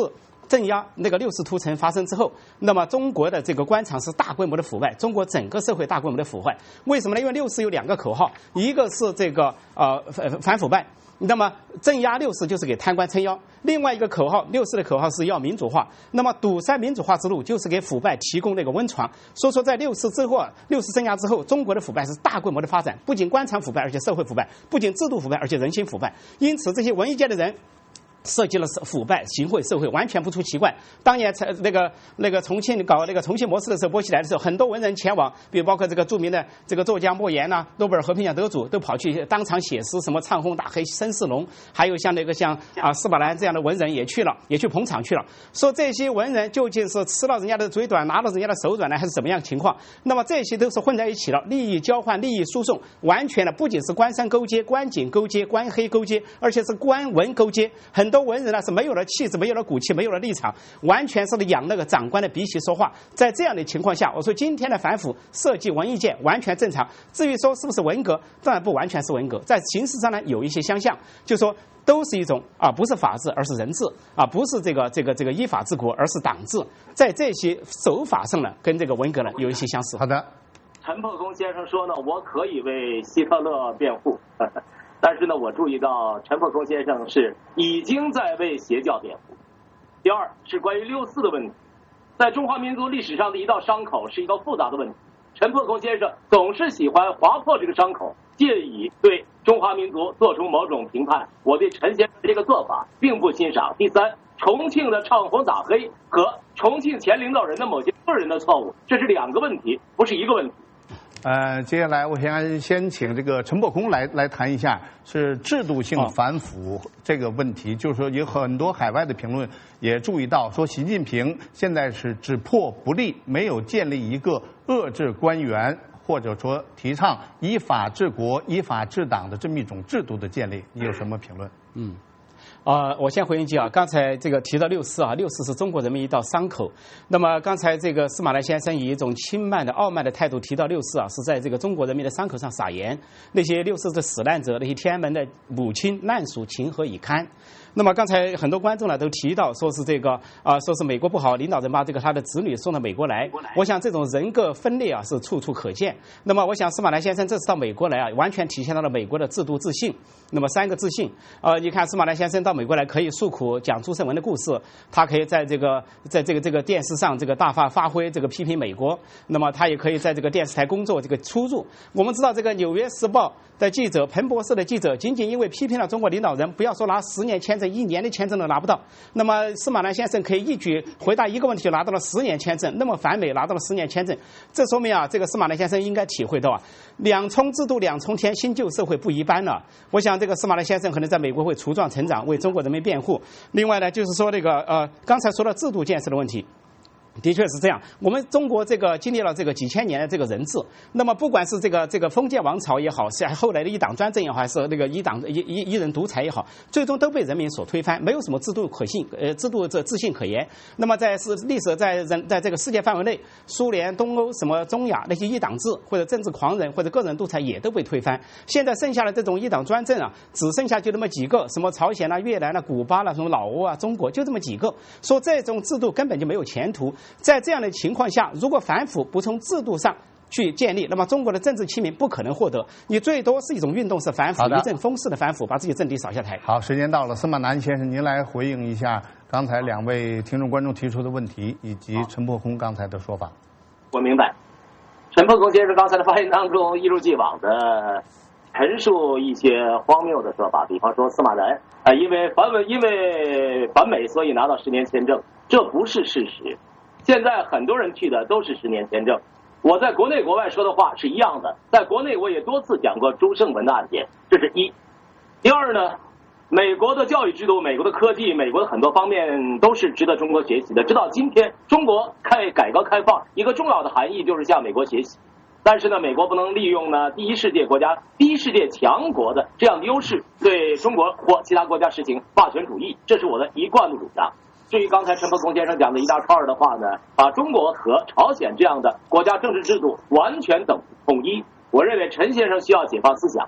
镇压那个六四屠城发生之后，那么中国的这个官场是大规模的腐败，中国整个社会大规模的腐败。为什么呢？因为六四有两个口号，一个是这个呃反腐败。那么镇压六四就是给贪官撑腰，另外一个口号，六四的口号是要民主化。那么堵塞民主化之路，就是给腐败提供那个温床。所以说，在六四之后，六四镇压之后，中国的腐败是大规模的发展，不仅官场腐败，而且社会腐败，不仅制度腐败，而且人心腐败。因此，这些文艺界的人涉及了腐败、行贿、受贿，完全不出奇怪。当年才那个那个重庆搞那个重庆模式的时候，波起来的时候，很多文人前往，比如包括这个著名的这个作家莫言呐、啊，诺贝尔和平奖得主，都跑去当场写诗，什么唱红打黑申世龙，还有像那个像啊司马南这样的文人也去了，也去捧场去了。说这些文人究竟是吃了人家的嘴短，拿了人家的手软呢，还是怎么样情况？那么这些都是混在一起了，利益交换、利益输送，完全的不仅是官商勾结、官警勾结、官黑勾结，而且是官文勾结。很多文人呢是没有了气质，没有了骨气，没有了立场，完全是养那个长官的鼻息说话。在这样的情况下，我说今天的反腐涉及文艺界完全正常。至于说是不是文革，当然不完全是文革，在形式上呢有一些相像，就说都是一种啊，不是法治，而是人治啊，不是这个这个这个依法治国，而是党治。在这些手法上呢，跟这个文革呢有一些相似。 好的， 陈破空先生说呢，我可以为希特勒辩护。呵呵，但是呢，我注意到陈破空先生是已经在为邪教辩护。第二是关于六四的问题，在中华民族历史上的一道伤口是一个复杂的问题。陈破空先生总是喜欢划破这个伤口，借以对中华民族做出某种评判。我对陈先生这个做法并不欣赏。第三，重庆的唱红打黑和重庆前领导人的某些个人的错误，这是两个问题，不是一个问题。 呃，接下来我先先请这个陈破空来来谈一下是制度性反腐这个问题。哦、就是说，有很多海外的评论也注意到，说习近平现在是只破不立，没有建立一个遏制官员或者说提倡依法治国、依法治党的这么一种制度的建立。你有什么评论？ 嗯。啊、呃，我先回应一句啊，刚才这个提到六四啊，六四是中国人民一道伤口。那么刚才这个司马南先生以一种轻慢的、傲慢的态度提到六四啊，是在这个中国人民的伤口上撒盐。那些六四的死难者，那些天安门的母亲难属情何以堪？那么刚才很多观众呢都提到，说是这个啊、呃，说是美国不好，领导人把这个他的子女送到美国来。我想这种人格分裂啊是处处可见。那么我想司马南先生这次到美国来啊，完全体现到了美国的制度自信。那么三个自信，呃，你看司马南先生到美国来可以诉苦讲朱胜文的故事，他可以在这个在这个这个电视上这个大发发挥这个批评美国，那么他也可以在这个电视台工作这个出入。我们知道这个《纽约时报》的记者彭博社的记者，仅仅因为批评了中国领导人，不要说拿十年签证，一年的签证都拿不到。那么司马南先生可以一举回答一个问题就拿到了十年签证，那么反美拿到了十年签证，这说明啊，这个司马南先生应该体会到啊，两重制度两重天，新旧社会不一般了。我想这个司马南先生可能在美国会茁壮成长，为中国人民辩护。另外呢，就是说这个呃，刚才说到制度建设的问题。的确是这样，我们中国这个经历了这个几千年的这个人治，那么不管是这个这个封建王朝也好，是后来的一党专政也好，还是那个一党一一一人独裁也好，最终都被人民所推翻，没有什么制度可信，呃，制度这自信可言。那么在是历史在人在这个世界范围内，苏联、东欧、什么中亚那些一党制或者政治狂人或者个人独裁也都被推翻。现在剩下的这种一党专政啊，只剩下就那么几个，什么朝鲜啊、越南啊、古巴啦、啊、什么老挝啊、中国，就这么几个，说这种制度根本就没有前途。在这样的情况下，如果反腐不从制度上去建立，那么中国的政治清明不可能获得。你最多是一种运动式反腐，一阵风式的反腐，把自己政敌扫下台。 好，时间到了，司马南先生，您来回应一下刚才两位听众观众提出的问题，以及陈破空刚才的说法。 我明白，陈破空先生刚才的发言当中一如既往的陈述一些荒谬的说法，比方说司马南啊、呃，因为反美因为反美所以拿到十年签证，这不是事实。现在很多人去的都是十年签证，我在国内国外说的话是一样的。在国内我也多次讲过朱胜文的案件，这是一。第二呢，美国的教育制度、美国的科技、美国的很多方面都是值得中国学习的。直到今天，中国开改革开放一个重要的含义就是向美国学习。但是呢，美国不能利用呢第一世界国家、第一世界强国的这样的优势，对中国或其他国家实行霸权主义，这是我的一贯的主张。至于刚才陈破空先生讲的一大串的话呢，把中国和朝鲜这样的国家政治制度完全等统一，我认为陈先生需要解放思想了，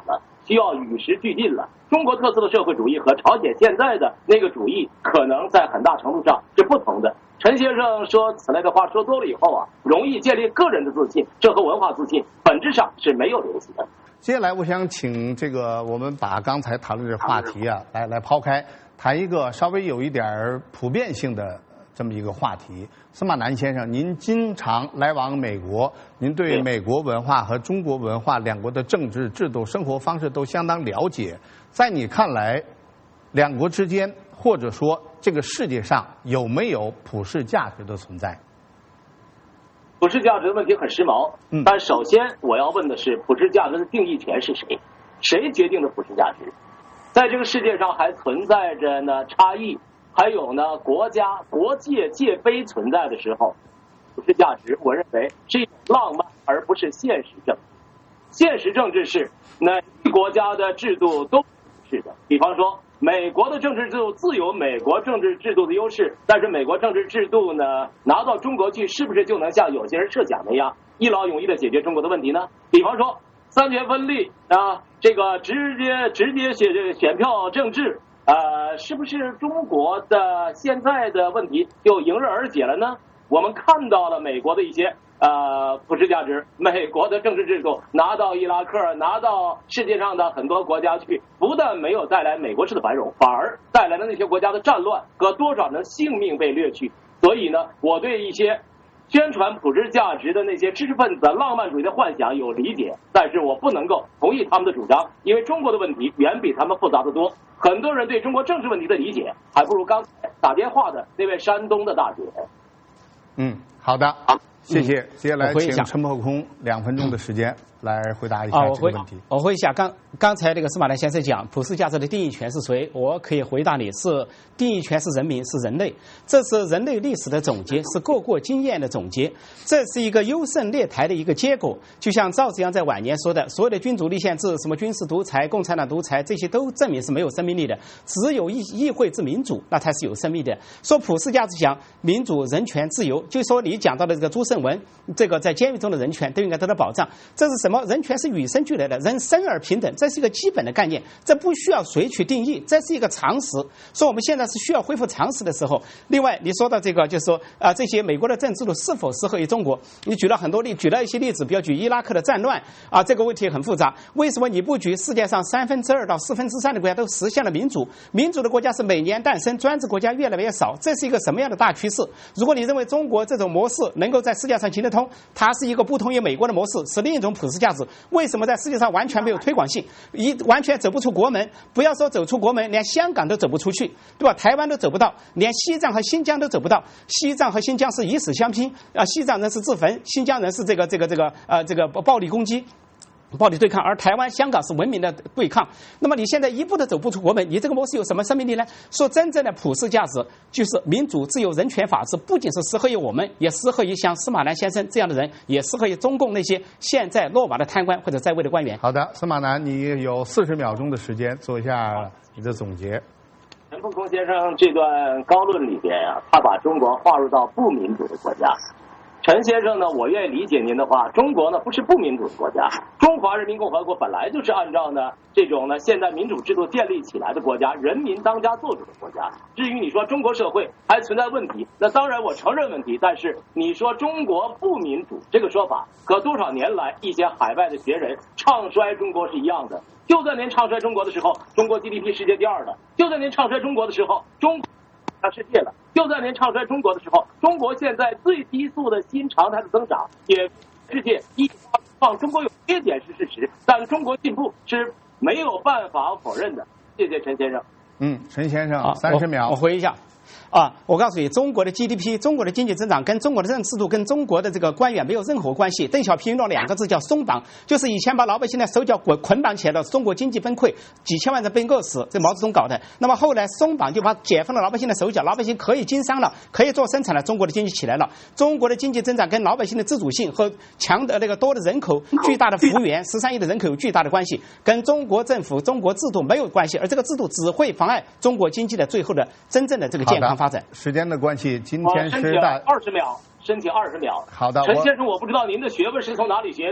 需要与时俱进了。中国特色的社会主义和朝鲜现在的那个主义，可能在很大程度上是不同的。陈先生说此类的话说多了以后啊，容易建立个人的自信，这和文化自信本质上是没有联系的。 接下来，我想请这个我们把刚才谈论的话题啊，来来抛开，谈一个稍微有一点普遍性的这么一个话题。司马南先生，您经常来往美国，您对美国文化和中国文化两国的政治制度、生活方式都相当了解。在你看来，两国之间，或者说这个世界上有没有普世价值的存在？ 普世价值的问题很时髦，嗯，但首先我要问的是，普世价值的定义权是谁？谁决定的普世价值？在这个世界上还存在着呢差异，还有呢国家、国界界碑存在的时候，普世价值，我认为是一种浪漫，而不是现实政治。现实政治是哪个国家的制度都是的，比方说。美国的政治制度自有美国政治制度的优势，但是美国政治制度呢，拿到中国去，是不是就能像有些人设想那样一劳永逸的解决中国的问题呢？比方说三权分立啊，这个直接直接选选票政治，呃，是不是中国的现在的问题就迎刃而解了呢？我们看到了美国的一些呃普世价值，美国的政治制度拿到伊拉克，拿到世界上的很多国家去，不但没有带来美国式的繁荣，反而带来了那些国家的战乱和多少人性命被掠去。所以呢，我对一些宣传普世价值的那些知识分子浪漫主义的幻想有理解，但是我不能够同意他们的主张，因为中国的问题远比他们复杂得多。很多人对中国政治问题的理解，还不如刚才打电话的那位山东的大姐。 嗯，好的，谢谢。接下来请陈破空两分钟的时间来回答一下这个问题。 啊、我, 我回一下刚刚才那个司马南先生讲普世价值的定义权是谁？我可以回答你是定义权是人民，是人类。这是人类历史的总结，是各国经验的总结。这是一个优胜劣汰的一个结果。就像赵紫阳在晚年说的，所有的君主立宪制、什么军事独裁、共产党独裁，这些都证明是没有生命力的。只有议议会制民主，那才是有生命的。说普世价值讲民主、人权、自由，就说你讲到的这个朱胜文，这个在监狱中的人权都应该得到保障。这是什么？人权是与生俱来的，人生而平等，这是一个基本的概念，这不需要谁去定义，这是一个常识。所以我们现在是需要恢复常识的时候。另外，你说到这个，就是说啊、呃，这些美国的政治制度是否适合于中国？你举了很多例，举了一些例子，比如举伊拉克的战乱啊，这个问题很复杂。为什么你不举世界上三分之二到四分之三的国家都实现了民主？民主的国家是每年诞生，专制国家越来越少，这是一个什么样的大趋势？如果你认为中国这种模式能够在世界上行得通，它是一个不同于美国的模式，是另一种普世价值。为什么在世界上完全没有推广性，一完全走不出国门？不要说走出国门，连香港都走不出去，对吧？台湾都走不到，连西藏和新疆都走不到。西藏和新疆是以死相拼啊，西藏人是自焚，新疆人是这个这个这个呃这个暴力攻击。暴力对抗，而台湾、香港是文明的对抗。那么你现在一步都走不出国门，你这个模式有什么生命力呢？说真正的普世价值就是民主、自由、人权、法治，不仅是适合于我们，也适合于像司马南先生这样的人，也适合于中共那些现在落马的贪官或者在位的官员。 好的，司马南，你有四十秒钟的时间做一下你的总结。 陈破空先生这段高论里边呀、啊，他把中国划入到不民主的国家。陈先生呢，我愿意理解您的话，中国呢不是不民主的国家，中华人民共和国本来就是按照呢这种呢现代民主制度建立起来的国家，人民当家作主的国家。至于你说中国社会还存在问题，那当然我承认问题，但是你说中国不民主这个说法，和多少年来一些海外的学人唱衰中国是一样的。就在您唱衰中国的时候，中国 G D P 世界第二了；就在您唱衰中国的时候，中国上世界了；就在您唱衰中国的时候，中国现在最低速的新常态的增长也世界一放。中国有缺点是事实，但中国进步是没有办法否认的。谢谢陈先生。 嗯，陈先生，三十秒， 我回一下。啊，我告诉你，中国的 G D P， 中国的经济增长跟中国的政治制度跟中国的这个官员没有任何关系。邓小平用了两个字叫松绑，就是以前把老百姓的手脚捆捆绑起来了，中国经济崩溃，几千万人被饿死，这毛泽东搞的。那么后来松绑就把解放了老百姓的手脚，老百姓可以经商了，可以做生产了，中国的经济起来了。中国的经济增长跟老百姓的自主性和强的那个多的人口、巨大的幅员，十三亿的人口有巨大的关系，跟中国政府、中国制度没有关系，而这个制度只会妨碍中国经济的最后的真正的这个健康发展。 时间的关系，今天是大二十秒，申请二十秒。 好的， 陈先生，我不知道您的学问是从哪里学的。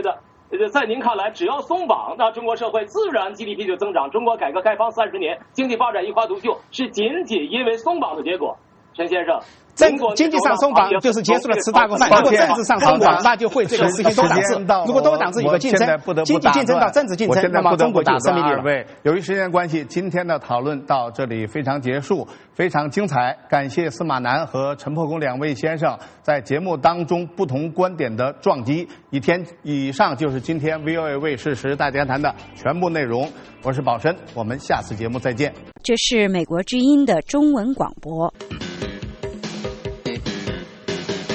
呃，在您看来，只要松绑，那中国社会自然 G D P 就增长。中国改革开放三十年，经济发展一枝独秀，是仅仅因为松绑的结果。陈先生。 政经济上松绑就是结束了吃大锅饭，如果政治上松绑，那就会这个实行多党制。如果多党制有个竞争，经济竞争到政治竞争，那么中国就有生命力了。 由于时间关系，今天的讨论到这里非常结束，非常精彩。感谢司马南和陈破公两位先生在节目当中不同观点的撞击。一天以上就是今天 V O A 卫视时事大家谈的全部内容。我是宝申，我们下次节目再见。 这是美国之音的中文广播。